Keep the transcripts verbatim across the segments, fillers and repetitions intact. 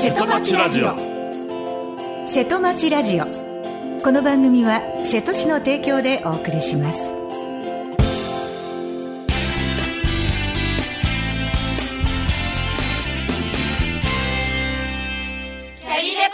瀬戸町ラジオ。 瀬戸町ラジオ。この番組は瀬戸市の提供でお送りします。 キャリレ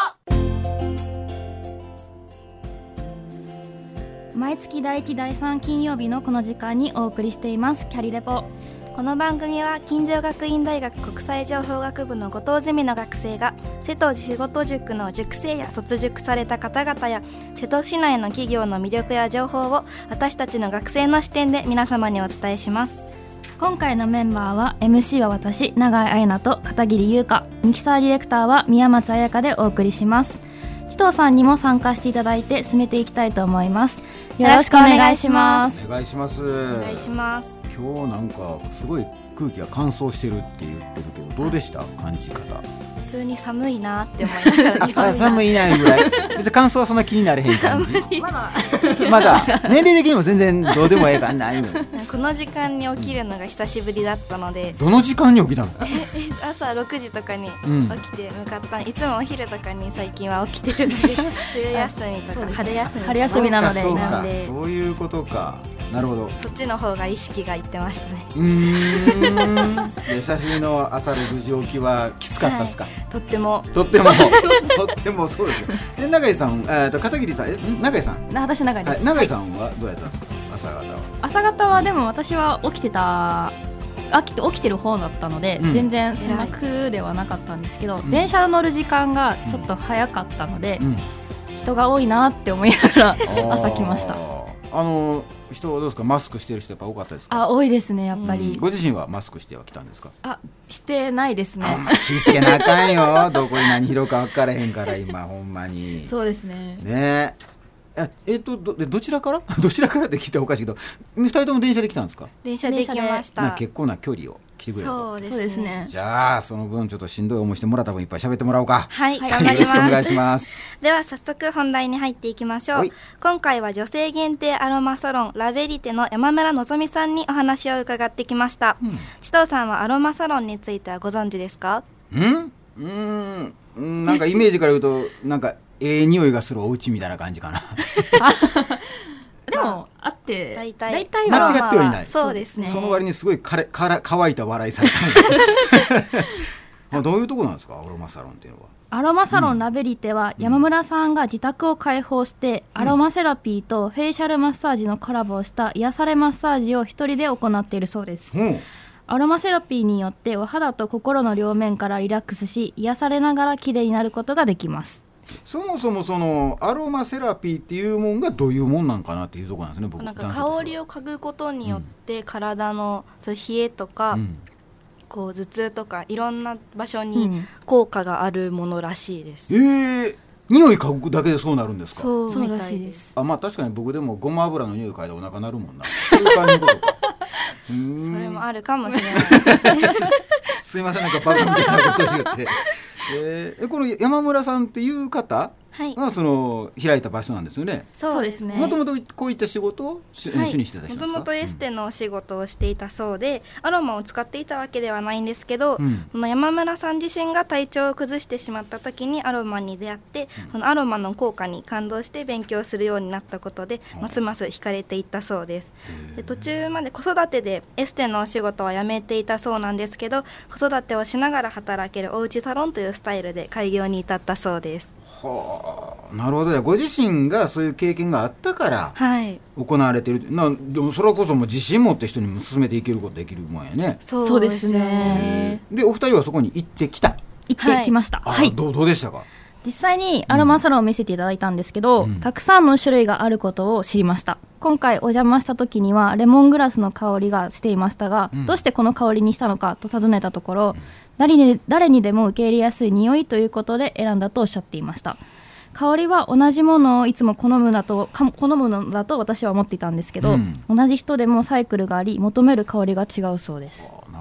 ポ。毎月だいいちだいさん金曜日のこの時間にお送りしていますキャリレポ。 この番組は金城学院大学国際情報学部の後藤ゼミの学生が瀬戸仕事塾の塾生や卒塾された方々や瀬戸市内の企業の魅力や情報を私たちの学生の視点で皆様にお伝えします。 今回のメンバーは エムシー は私永井彩奈と片桐優香、ミキサーディレクターは宮松彩香でお送りします。紫藤さんにも参加していただいて進めていきたいと思います。よろしくお願いします。 お願いします。 お願いします。 今日なんかすごい空気が乾燥してるって言ってるけど、どうでした？感じ方。 普通に寒いなって思いながらあ、寒いなぐらい。別に乾燥はそんな気になれへん感じ。 まだまだ年齢的にも全然どうでもええかんないの。 この時間に起きるのが久しぶりだったので、 どの時間に起きたの？ 朝ろくじとかにうん起きて向かった、いつもお昼とかに最近は起きてるんで冬休みとか春休みとか春休みなのでそうかそうかなんでそういうことか。なるほど。 そっちの方が意識がいってましたね。 うーん。で久しぶりの朝ろくじ起きはきつかったですか？ はい、とってもとってもとってもそうですよ。で永井さん、えー、と片桐さん、え永井さん、 私永井です、 はい、永井さんはどうやったんですか？朝方は。 朝方はでも私は起きてた起きて起きてる方だったので、 うん、 全然そんな苦ではなかったんですけど、 うん、 電車乗る時間がちょっと早かったので、 うん、 人が多いなって思いながら朝来ました。 あの人はどうですか？マスクしてる人やっぱ多かったですか？ あ、多いですね、やっぱり、 うん、ご自身はマスクしては来たんですか？ あ、してないですね。 あんま気付けなあかんよ。どこに何広か分からへんから今ほんまに。 そうですね。 ねえ、えっと ど, どちらからどちらからって聞いたらおかしいけど、ふたりとも電車で来たんですか？ 電車で来ました。 な結構な距離を来てくれたと。 そうです ね, そうですね。 じゃあその分ちょっとしんどい思いしてもらった分いっぱい喋ってもらおうか。 はい、 はい、 頑張ります。 よろしくお願いします。 では早速本題に入っていきましょう。今回は女性限定アロマサロンラベリテの山村のぞみさんにお話を伺ってきました。紫藤、うん、さんはアロマサロンについてはご存知ですか？ んうーん、なんかイメージから言うとなんかええ匂いがするお家みたいな感じかな。 でもあって大体間違ってはいない。 そうですね。 その割にすごいかれから乾いた笑いされた。どういうとこなんですか、アロマサロンっていうのは？ アロマサロンラベリテは山村さんが自宅を開放して、うん、アロマセラピーとフェイシャルマッサージのコラボをした癒されマッサージを一人で行っているそうです。うん、アロマセラピーによってお肌と心の両面からリラックスし癒されながら綺麗になることができます。 そもそもそのアロマセラピーっていうもんがどういうもんなんかなっていうところなんですね。僕なんか香りを嗅ぐことによって体の冷えとか、うん、こう頭痛とかいろんな場所に効果があるものらしいです。 うん、えー、匂い嗅ぐだけでそうなるんですか？ そうみたいです。 あ、まあ確かに僕でもごま油の匂い嗅いでお腹なるもんな。そういう感じのことか。 うーん、それもあるかもしれない。 すいません、なんかバカみたいなことを言って。えー、この山村さんっていう方がその開いた場所なんですよね。 そうですね。 もともとこういった仕事を主にしてた人ですか？もともとエステのお仕事をしていたそうで、うん、アロマを使っていたわけではないんですけど、うん、その山村さん自身が体調を崩してしまった時にアロマに出会って、うん、そのアロマの効果に感動して勉強するようになったことで、うん、ますます惹かれていったそうです。で、途中まで子育てでエステのお仕事は辞めていたそうなんですけど、子育てをしながら働けるおうちサロンというスタイルで開業に至ったそうです。 はあ、なるほど。ご自身がそういう経験があったから行われている、はい、なでもそれこそもう自信持って人にも進めていけることできるもんやね。 そうですね。 でお二人はそこに行ってきた？ 行ってきました。 はい、どう、どうでしたか？ 実際にアロマサロンを見せていただいたんですけど、うん、たくさんの種類があることを知りました。今回お邪魔した時にはレモングラスの香りがしていましたが、うん、どうしてこの香りにしたのかと尋ねたところ、うん、誰に、誰にでも受け入れやすい匂いということで選んだとおっしゃっていました。香りは同じものをいつも好むだと好むのだと私は思っていたんですけど、うん、同じ人でもサイクルがあり求める香りが違うそうです。 あ、な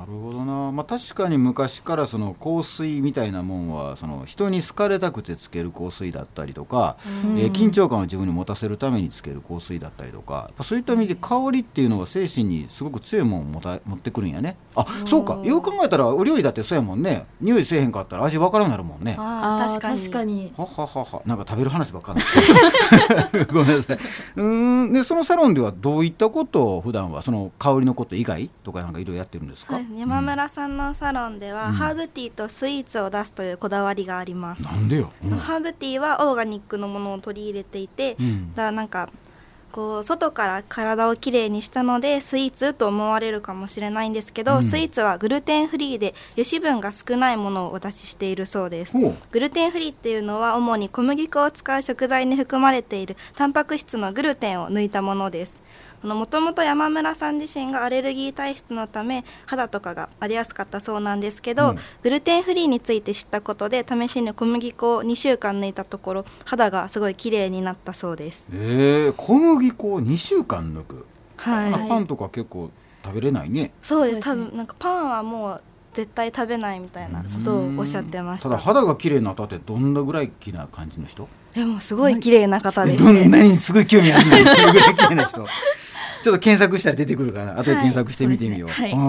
なるほどな、まあ、確かに昔からその香水みたいなもんはその人に好かれたくてつける香水だったりとか、うんえー、緊張感を自分に持たせるためにつける香水だったりとか、やっぱそういった意味で香りっていうのは精神にすごく強いものを持た持ってくるんやね。あ、うん、そうか、よく考えたらお料理だってそうやもんね。匂いせえへんかったら味分からんなるもんね。 ああ確かに確かにはははは、なんか食べる話ばっかりごめんなさい。うーんでそのサロンではどういったことを普段はその香りのこと以外とかなんかいろいろやってるんですか？ 山村さんのサロンでは、うん、ハーブティーとスイーツを出すというこだわりがあります。 なんでよ、うん、 ハーブティーはオーガニックのものを取り入れていて、うん、だからなんかこう外から体をきれいにしたのでスイーツと思われるかもしれないんですけど、うん、スイーツはグルテンフリーで油脂分が少ないものをお出ししているそうです。グルテンフリーっていうのは主に小麦粉を使う食材に含まれているタンパク質のグルテンを抜いたものです。もともと山村さん自身がアレルギー体質のため肌とかが荒れやすかったそうなんですけど、うん、グルテンフリーについて知ったことで試しに小麦粉をにしゅうかん抜いたところ肌がすごい綺麗になったそうです。 えー、小麦粉をにしゅうかん抜く、 はい、 パンとか結構食べれないね。 そうです、多分なんかパンはもう絶対食べないみたいなことをおっしゃってました。 ただ肌が綺麗になったってどんなぐらい綺麗な感じの人？ えもうすごい綺麗な方です、 ね、どんなにすごい興味あるんですか？どれぐらい綺麗な人ちょっと検索したら出てくるかな。後で検索してみてみよう。はい、う、ね、はい、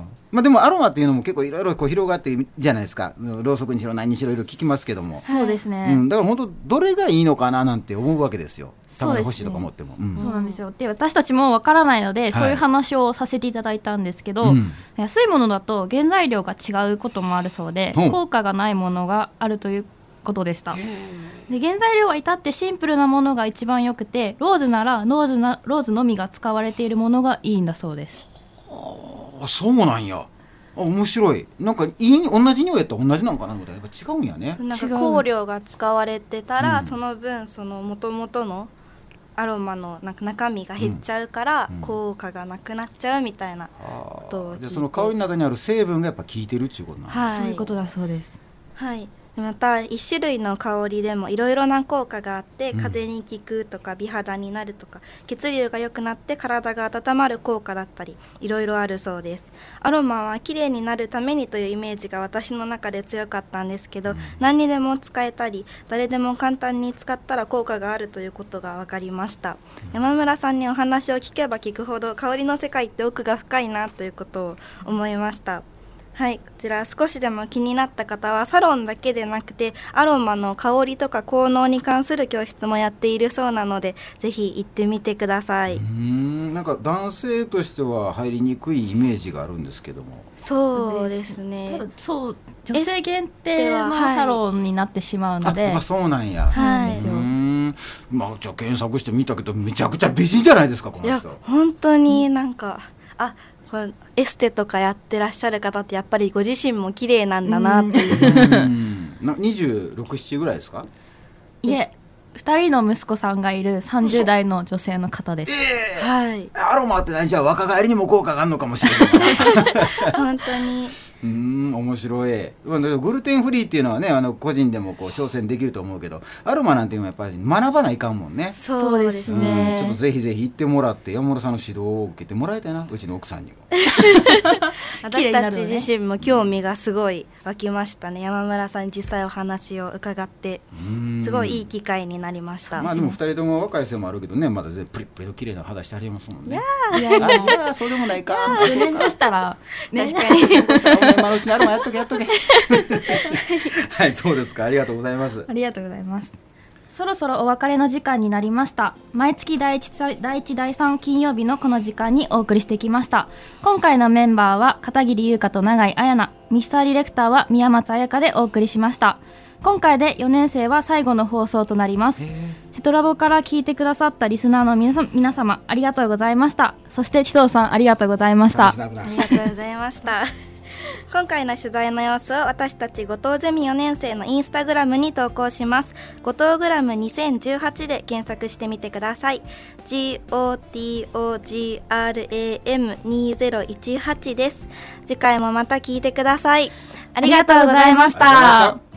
まあ、でもアロマっていうのも結構いろいろ広がってじゃないですか。ろうそくにしろ何にしろいろ聞きますけども。 そうですね、 うん、だから本当どれがいいのかななんて思うわけですよ。たまに欲しいとか思っても。 そうですね、うん、そうなんですよ。で私たちもわからないので、はい、そういう話をさせていただいたんですけど、うん、安いものだと原材料が違うこともあるそうで、うん、効果がないものがあるということでした。で原材料は至ってシンプルなものが一番よくて、ローズならローズなローズのみが使われているものがいいんだそうです。 あ、そうなんや。あ、面白い。なんかいい同じ匂いやったら同じなんかなと思ったらやっぱ違うんやね。 なんか香料が使われてたら、うん、その分その元々のアロマのなんか中身が減っちゃうから、うん、効果がなくなっちゃうみたいなことを聞いて、 じゃあその香りの中にある成分がやっぱ効いてるっていうことなんですか？ はい、 そういうことだそうです。 はい。また一種類の香りでもいろいろな効果があって、うん、風邪に効くとか美肌になるとか血流が良くなって体が温まる効果だったりいろいろあるそうです。アロマは綺麗になるためにというイメージが私の中で強かったんですけど、うん、何にでも使えたり誰でも簡単に使ったら効果があるということが分かりました。うん、山村さんにお話を聞けば聞くほど香りの世界って奥が深いなということを思いました。はい、こちら少しでも気になった方はサロンだけでなくてアロマの香りとか効能に関する教室もやっているそうなのでぜひ行ってみてください。 うーん、なんか男性としては入りにくいイメージがあるんですけども。 そうですね、 ただそう女性限定のサロンになってしまうので、 はい、あ、まあ、そうなんや。 はい、 うーん、まあ、じゃあ検索してみたけどめちゃくちゃ美人じゃないですかこの人。 いや本当になんか、うん、あエステとかやってらっしゃる方ってやっぱりご自身も綺麗なんだなっていう、 うん、なにじゅうろく、ななぐらいですか？ いえふたりの息子さんがいるさんじゅう代の女性の方です。 えー、 はい。 アロマって何じゃあ若返りにも効果があるのかもしれない本当にうーん、面白い。グルテンフリーっていうのはね、あの個人でもこう挑戦できると思うけど、アロマなんていうのはやっぱり学ばないかんもんね。 そうですね、 うん、ちょっとぜひぜひ行ってもらって山村さんの指導を受けてもらいたいな、うちの奥さんにも私たち自身も興味がすごい湧きましたね。山村さんに実際お話を伺ってすごいいい機会になりました。 まあでもふたりとも若い背もあるけどね、まだ全プリップリと綺麗な肌してありますもんね。 いやーいやいやいやそうでもないか。 数年としたら、 ね、確かに今のうちにアロマやっとけやっとけはい、そうですか。ありがとうございます。 ありがとうございます。そろそろお別れの時間になりました。毎月第一第一第三金曜日のこの時間にお送りしてきました。今回のメンバーは片桐優香と永井彩奈、ミスターディレクターは宮松彩香でお送りしました。今回でよねん生は最後の放送となります。セトラボから聞いてくださったリスナーの皆さ皆様ありがとうございました。そして千藤さんありがとうございました。ありがとうございました今回の取材の様子を私たち後藤ゼミよねん生のインスタグラムに投稿します。後藤グラムにせんじゅうはちで検索してみてください。 ゴトグラムにせんじゅうはちです。次回もまた聞いてください。ありがとうございました。